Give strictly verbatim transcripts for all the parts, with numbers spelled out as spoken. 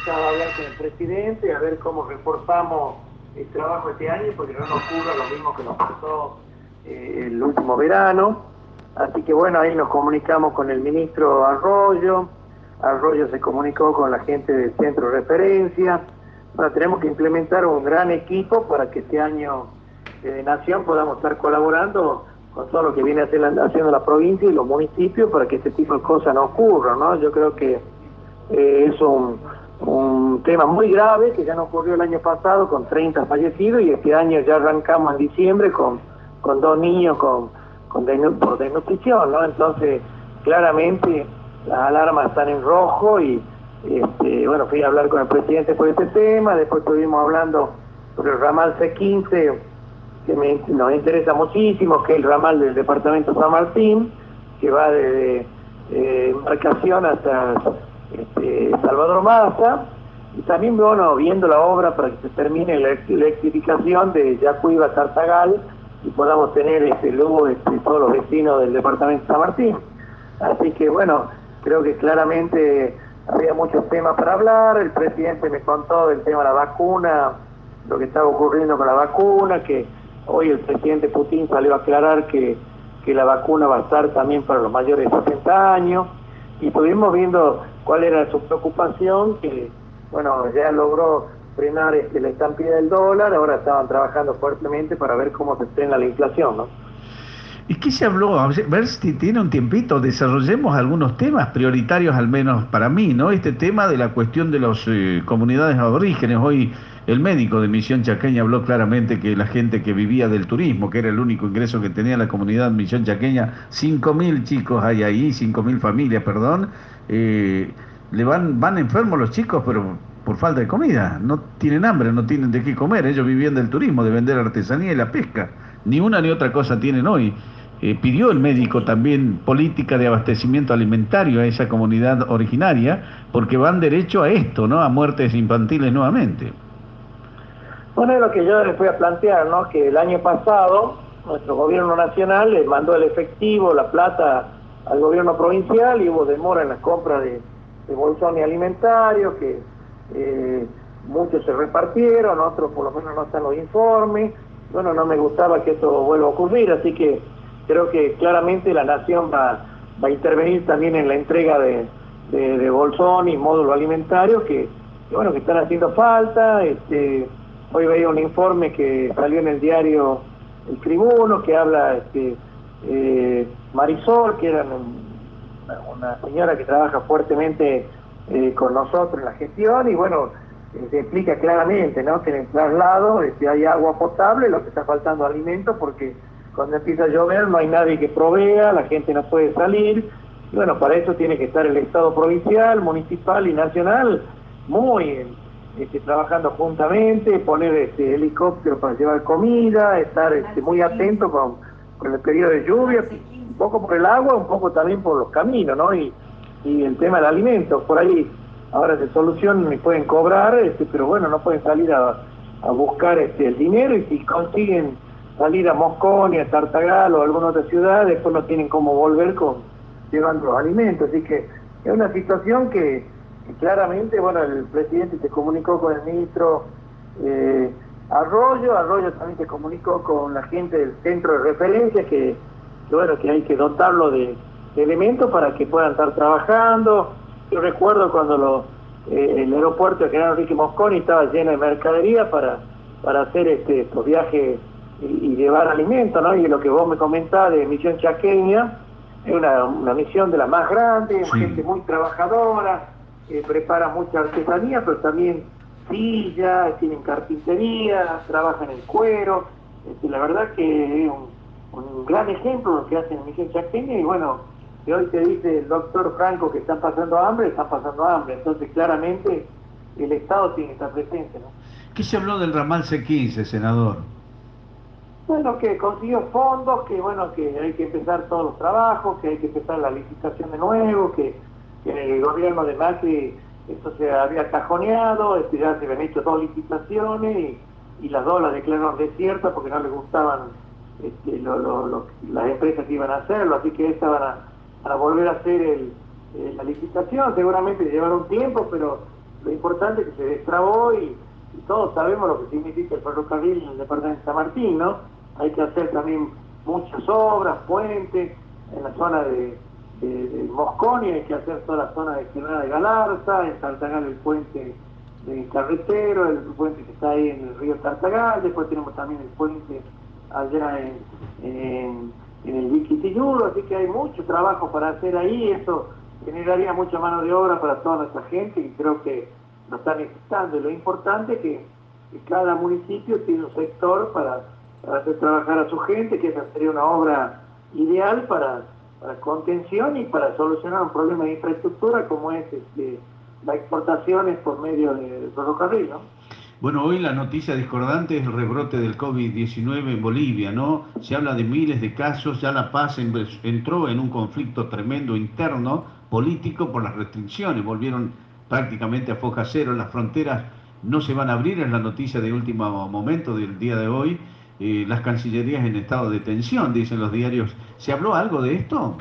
necesitaba hablar con el presidente, a ver cómo reforzamos el trabajo este año, porque no nos ocurra lo mismo que nos pasó eh, el último verano. Así que bueno, ahí nos comunicamos con el ministro Arroyo, Arroyo se comunicó con la gente del centro de referencia. Bueno, tenemos que implementar un gran equipo para que este año de Nación podamos estar colaborando con todo lo que viene haciendo la provincia y los municipios para que este tipo de cosas no ocurran, ¿no? Yo creo que eh, es un, un tema muy grave que ya no ocurrió el año pasado con treinta fallecidos y este año ya arrancamos en diciembre con, con dos niños con, con desnu por desnutrición, ¿no? Entonces, claramente las alarmas están en rojo y este, bueno, fui a hablar con el presidente por este tema, después estuvimos hablando sobre el ramal C quince, que me, nos interesa muchísimo, que es el ramal del departamento San Martín, que va desde eh, Embarcación hasta este, Salvador Maza, y también, bueno, viendo la obra para que se termine la electrificación de Yacuiba a Tartagal y podamos tener este, luego este, todos los vecinos del departamento San Martín. Así que, bueno, creo que claramente había muchos temas para hablar. El presidente me contó del tema de la vacuna, lo que estaba ocurriendo con la vacuna, que hoy el presidente Putin salió a aclarar que, que la vacuna va a estar también para los mayores de sesenta años, y estuvimos viendo cuál era su preocupación, que bueno, ya logró frenar este, la estampida del dólar, ahora estaban trabajando fuertemente para ver cómo se frena la inflación, ¿no? ¿Y qué se habló? A ver si tiene un tiempito, desarrollemos algunos temas prioritarios, al menos para mí, ¿no? Este tema de la cuestión de las eh, comunidades aborígenes. Hoy el médico de Misión Chaqueña habló claramente que la gente que vivía del turismo, que era el único ingreso que tenía la comunidad Misión Chaqueña, cinco mil chicos hay ahí, cinco mil familias, perdón, eh, le van, van enfermos los chicos, pero por falta de comida, no tienen hambre, no tienen de qué comer, ellos vivían del turismo, de vender artesanía y la pesca, ni una ni otra cosa tienen hoy. Eh, pidió el médico también política de abastecimiento alimentario a esa comunidad originaria, porque van derecho a esto, ¿no? A muertes infantiles nuevamente. Bueno, es lo que yo les voy a plantear, ¿no? Que el año pasado nuestro gobierno nacional le mandó el efectivo, la plata al gobierno provincial y hubo demora en la compra de, de bolsones alimentarios, que eh, muchos se repartieron, otros por lo menos no están los informes. Bueno, no me gustaba que esto vuelva a ocurrir, así que creo que claramente la Nación va, va a intervenir también en la entrega de, de, de bolsones y módulos alimentarios que, que, bueno, que están haciendo falta. Este, hoy veía un informe que salió en el diario El Tribuno, que habla este, eh, Marisol, que era una, una señora que trabaja fuertemente eh, con nosotros en la gestión, y bueno, eh, se explica claramente, ¿no? Que en el traslado este, hay agua potable, lo que está faltando alimento, porque cuando empieza a llover no hay nadie que provea, la gente no puede salir, y bueno, para eso tiene que estar el Estado provincial, municipal y nacional muy este, trabajando juntamente, poner este, helicópteros para llevar comida, estar este, muy atento con, con el periodo de lluvia, un poco por el agua, un poco también por los caminos, ¿no? Y, y el tema del alimento, por ahí ahora se solucionan y pueden cobrar, este, pero bueno, no pueden salir a, a buscar este, el dinero, y si consiguen salir a Mosconi, a Tartagal o a alguna otra ciudad, después no tienen cómo volver con llevando los alimentos. Así que es una situación que, que claramente, bueno, el presidente se comunicó con el ministro eh, Arroyo, Arroyo también se comunicó con la gente del centro de referencia, que, que bueno, que hay que dotarlo de, de elementos para que puedan estar trabajando. Yo recuerdo cuando lo, eh, el aeropuerto de General Enrique Mosconi estaba lleno de mercadería para, para hacer este, estos viajes y, y llevar alimentos, ¿no? Y lo que vos me comentás de Misión Chaqueña es una, una misión de la más grande, sí. Gente muy trabajadora, que prepara mucha artesanía, pero también sillas, tienen carpintería, trabajan en cuero. Este, la verdad que es un, un gran ejemplo lo que hacen en Misión Chaqueña, y bueno, que hoy te dice el doctor Franco que están pasando hambre, están pasando hambre. Entonces claramente el Estado tiene que estar presente, ¿no? ¿Qué se habló del ramal C quince, senador? Bueno, que consiguió fondos, que bueno, que hay que empezar todos los trabajos, que hay que empezar la licitación de nuevo, que, que en el gobierno de Macri esto se había cajoneado, este, ya se habían hecho dos licitaciones y, y las dos las declararon desiertas porque no les gustaban este, lo, lo, lo, las empresas que iban a hacerlo, así que estas van a, van a volver a hacer el, eh, la licitación. Seguramente llevará un tiempo, pero lo importante es que se destrabó y, y todos sabemos lo que significa el ferrocarril en el departamento de San Martín, ¿no? Hay que hacer también muchas obras, puentes, en la zona de, de, de Mosconi hay que hacer toda la zona de General de Galarza, en Tartagal el puente del carretero, el puente que está ahí en el río Tartagal, después tenemos también el puente allá en, en, en el Viquitilludo, así que hay mucho trabajo para hacer ahí, eso generaría mucha mano de obra para toda nuestra gente y creo que lo están necesitando. Y lo importante es que, que cada municipio tiene un sector para, para hacer trabajar a su gente, que esa sería una obra ideal para, para contención y para solucionar un problema de infraestructura como es este, las exportaciones por medio del ferrocarril, ¿no? Bueno, hoy la noticia discordante es el rebrote del COVID diecinueve en Bolivia, ¿no? Se habla de miles de casos, ya La Paz entró en un conflicto tremendo interno, político, por las restricciones, volvieron prácticamente a foja cero, las fronteras no se van a abrir, es la noticia de último momento del día de hoy, eh, las cancillerías en estado de tensión, dicen los diarios. ¿Se habló algo de esto?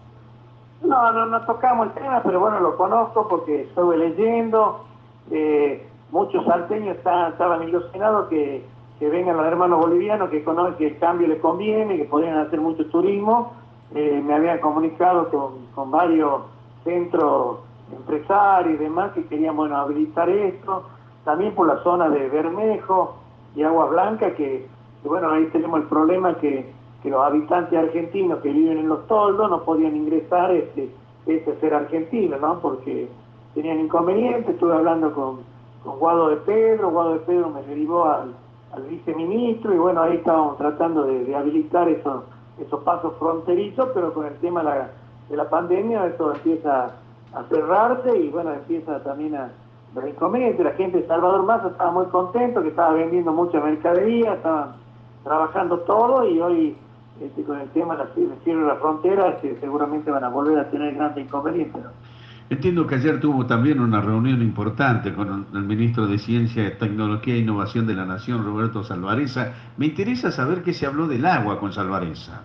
No, no, no tocamos el tema, pero bueno, lo conozco porque estuve leyendo, eh, muchos salteños está, estaban ilusionados que, que vengan los hermanos bolivianos, que conocen que el cambio les conviene, que podrían hacer mucho turismo, eh, me habían comunicado con, con varios centros empresarios y demás que querían, bueno, habilitar esto, también por la zona de Bermejo y Aguas Blancas, que, que bueno, ahí tenemos el problema que que los habitantes argentinos que viven en los toldos no podían ingresar este, este ser argentino, ¿no? Porque tenían inconvenientes. Estuve hablando con, con Guado de Pedro, Guado de Pedro me derivó al, al viceministro y bueno, ahí estábamos tratando de, de habilitar esos, esos pasos fronterizos, pero con el tema de la, de la pandemia esto empieza a cerrarse y bueno, empieza también a los inconvenientes. La gente de Salvador Maza estaba muy contento, que estaba vendiendo mucha mercadería, estaban trabajando todo y hoy Este, con el tema de cierre de la frontera, este, seguramente van a volver a tener grandes inconvenientes, ¿no? Entiendo que ayer tuvo también una reunión importante con el, el ministro de Ciencia, Tecnología e Innovación de la Nación, Roberto Salvarezza. Me interesa saber qué se habló del agua con Salvarezza.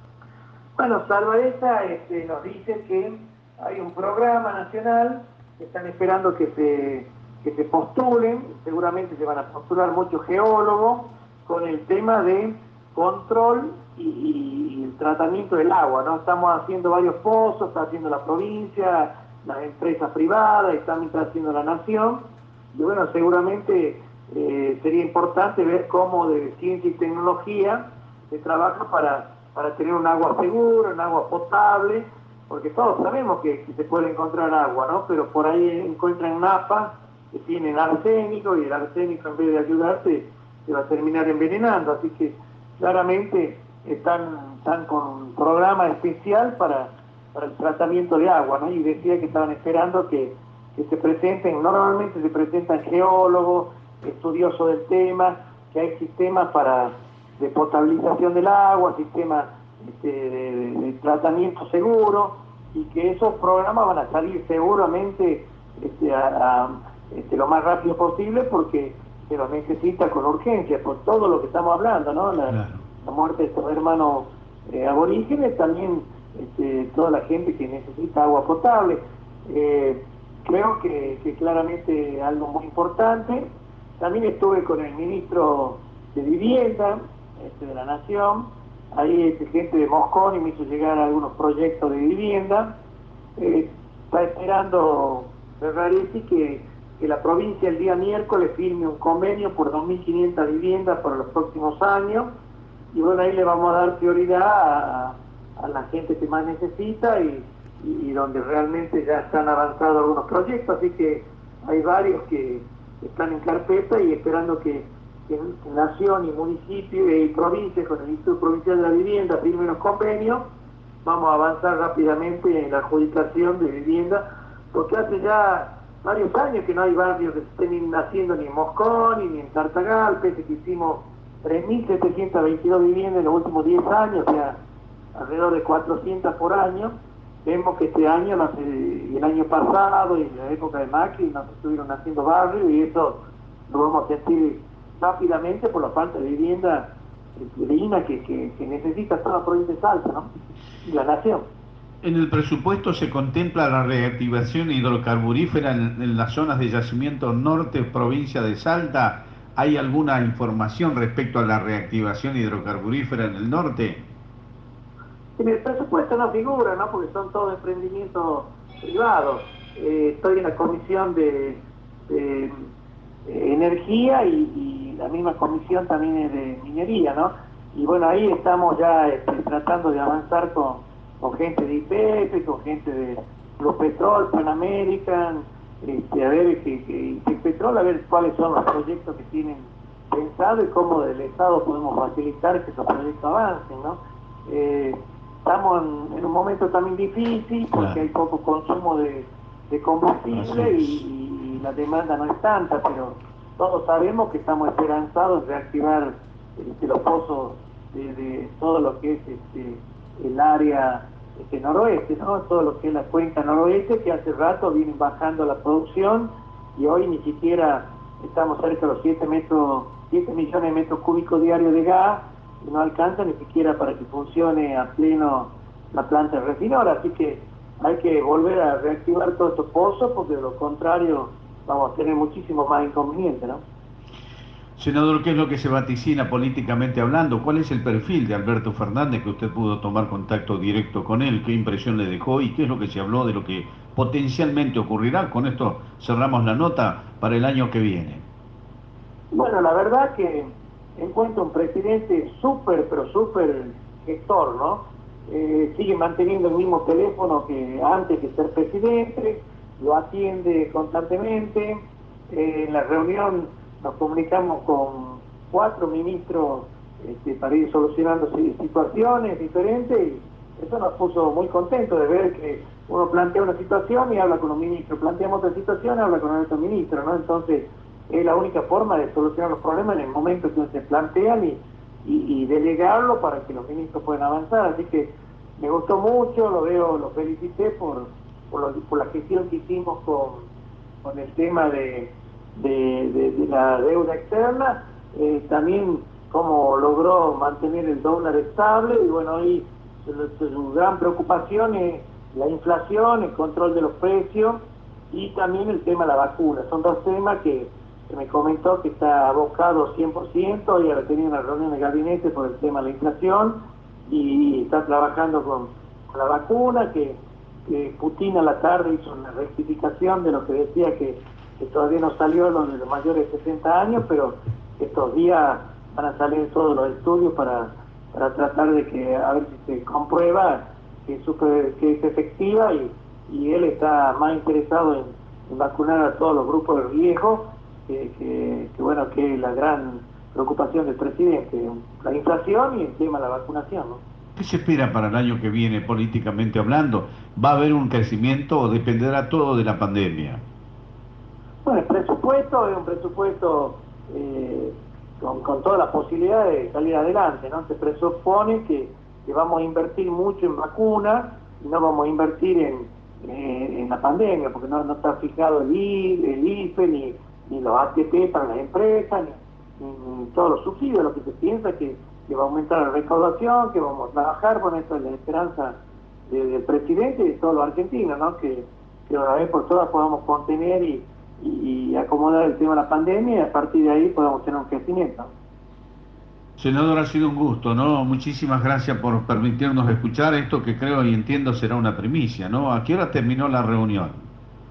Bueno, Salvarezza este, nos dice que hay un programa nacional que están esperando que se, que se postulen, seguramente se van a postular muchos geólogos, con el tema de control y, y, y el tratamiento del agua, ¿no? Estamos haciendo varios pozos, está haciendo la provincia, las empresas privadas, y también está haciendo la nación, y bueno, seguramente eh, sería importante ver cómo de ciencia y tecnología se trabaja para, para tener un agua segura, un agua potable, porque todos sabemos que, que se puede encontrar agua, ¿no? Pero por ahí encuentran napas que tienen arsénico, y el arsénico en vez de ayudarte se va a terminar envenenando, así que claramente están, están con un programa especial para, para el tratamiento de agua, ¿no? Y decía que estaban esperando que, que se presenten, normalmente se presentan geólogos, estudiosos del tema, que hay sistemas para de potabilización del agua, sistemas este, de, de, de tratamiento seguro, y que esos programas van a salir seguramente este, a, a, este, lo más rápido posible porque se lo necesita con urgencia, por todo lo que estamos hablando, ¿no? La, Claro. la muerte de estos hermanos eh, aborígenes, también este, toda la gente que necesita agua potable. Eh, creo que, que claramente algo muy importante. También estuve con el ministro de Vivienda este, de la Nación, ahí este, gente de Mosconi me hizo llegar algunos proyectos de vivienda. Eh, está esperando Ferraretti que que la provincia el día miércoles firme un convenio por dos mil quinientas viviendas para los próximos años, y bueno, ahí le vamos a dar prioridad a, a la gente que más necesita y, y, y donde realmente ya están avanzados algunos proyectos, así que hay varios que están en carpeta y esperando que, que Nación y municipio y provincia con el Instituto Provincial de la Vivienda firmen los convenios. Vamos a avanzar rápidamente en la adjudicación de vivienda, porque hace ya varios años que no hay barrios que se estén haciendo ni en Mosconi ni en Tartagal, pese que hicimos tres mil setecientas veintidós viviendas en los últimos diez años, o sea, alrededor de cuatrocientas por año. Vemos que este año, no sé, y el año pasado y en la época de Macri no se estuvieron haciendo barrios, y eso lo vamos a sentir rápidamente por la falta de vivienda digna que, que, que necesita toda la provincia de Salta, ¿no? Y la nación. En el presupuesto se contempla la reactivación hidrocarburífera en, en las zonas de yacimiento norte, provincia de Salta. ¿Hay alguna información respecto a la reactivación hidrocarburífera en el norte? En el presupuesto no figura, ¿no? Porque son todos emprendimientos privados. Eh, estoy en la comisión de, de, eh, energía y, y la misma comisión también es de minería, ¿no? Y bueno, ahí estamos ya este, tratando de avanzar con, con gente de I P F, con gente de Los Petrol, Pan American, este, a ver que, que, que Petrol, a ver cuáles son los proyectos que tienen pensado y cómo del Estado podemos facilitar que esos proyectos avancen, ¿no? Eh, Estamos en, en un momento también difícil porque Claro. hay poco consumo de, de combustible y, y la demanda no es tanta, pero todos sabemos que estamos esperanzados en reactivar este, los pozos de, de todo lo que es este, el área este, noroeste, ¿no? Todo lo que es la cuenca noroeste, que hace rato vienen bajando la producción y hoy ni siquiera estamos cerca de los siete metros, siete millones de metros cúbicos diarios de gas, y no alcanza ni siquiera para que funcione a pleno la planta refinadora, así que hay que volver a reactivar todos estos pozos porque de lo contrario vamos a tener muchísimos más inconvenientes, ¿no? Senador, ¿qué es lo que se vaticina políticamente hablando? ¿Cuál es el perfil de Alberto Fernández que usted pudo tomar contacto directo con él? ¿Qué impresión le dejó y qué es lo que se habló de lo que potencialmente ocurrirá? Con esto cerramos la nota para el año que viene. Bueno, la verdad que encuentro un presidente súper, pero súper gestor, ¿no? Eh, sigue manteniendo el mismo teléfono que antes de ser presidente, lo atiende constantemente. Eh, en la reunión nos comunicamos con cuatro ministros este, para ir solucionando situaciones diferentes y eso nos puso muy contentos de ver que uno plantea una situación y habla con un ministro, planteamos otra situación y habla con otro ministro, ¿no? Entonces, es la única forma de solucionar los problemas en el momento que se plantean y, y, y delegarlo para que los ministros puedan avanzar. Así que me gustó mucho, lo veo, lo felicité por, por, lo, por la gestión que hicimos con, con el tema de, de, de, de la deuda externa, eh, también cómo logró mantener el dólar estable y bueno, ahí su, su gran preocupación es la inflación, el control de los precios y también el tema de la vacuna. Son dos temas que que me comentó que está abocado cien por ciento y ahora tenía una reunión de gabinete por el tema de la inflación y está trabajando con, con la vacuna, que, que Putin a la tarde hizo una rectificación de lo que decía que, que todavía no salió lo de los mayores de sesenta años, pero estos días van a salir todos los estudios para, para tratar de que a ver si se comprueba que es, super, que es efectiva y, y él está más interesado en, en vacunar a todos los grupos de riesgo. Que, que, que bueno, que es la gran preocupación del presidente, la inflación y el tema de la vacunación, ¿no? ¿Qué se espera para el año que viene políticamente hablando? ¿Va a haber un crecimiento o dependerá todo de la pandemia? Bueno, el presupuesto es un presupuesto eh, con, con toda la posibilidad de salir adelante, ¿no? Se presupone que, que vamos a invertir mucho en vacunas y no vamos a invertir en, eh, en la pandemia, porque no, no está fijado el, I, el I F E ni ni los A T P para las empresas, ni, ni, ni todos los subsidios. Lo que se piensa que, que va a aumentar la recaudación, que vamos a trabajar, con esto es la esperanza de, del presidente y de todos los argentinos, ¿no? Que, que una vez por todas podamos contener y, y, y acomodar el tema de la pandemia y a partir de ahí podamos tener un crecimiento. Senador, ha sido un gusto, ¿no? Muchísimas gracias por permitirnos escuchar esto que creo y entiendo será una primicia, ¿no? ¿A qué hora terminó la reunión?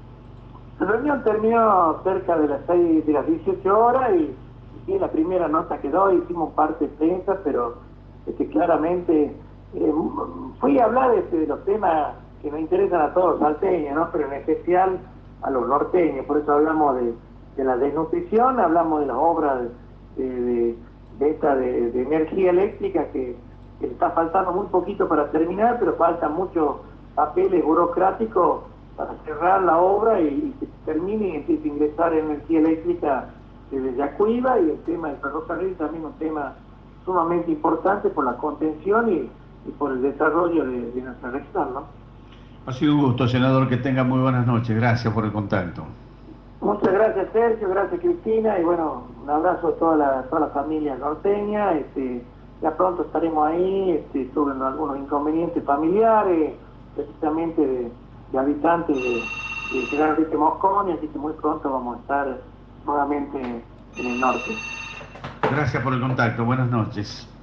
La reunión terminó cerca de las seis, de las dieciocho horas y, y la primera nota quedó, hicimos parte de prensa, pero este, claramente eh, fui a hablar este, de los temas que nos interesan a todos los salteños, ¿no? Pero en especial a los norteños, por eso hablamos de, de la desnutrición, hablamos de las obras de, de, de esta de, de energía eléctrica que, que está faltando muy poquito para terminar, pero faltan muchos papeles burocráticos para cerrar la obra y, y que termine y empiece a ingresar energía eléctrica desde Yacuiba, y el tema del ferrocarril también un tema sumamente importante por la contención y, y por el desarrollo de, de nuestra región, ¿no? Ha sido un gusto, senador, que tenga muy buenas noches. Gracias por el contacto. Muchas gracias, Sergio, gracias, Cristina, y bueno, un abrazo a toda la, toda la familia norteña. Este, ya pronto estaremos ahí, este, tuve algunos inconvenientes familiares, precisamente de, de habitantes de, de General Enrique Mosconi, así que muy pronto vamos a estar nuevamente en el norte. Gracias por el contacto, buenas noches.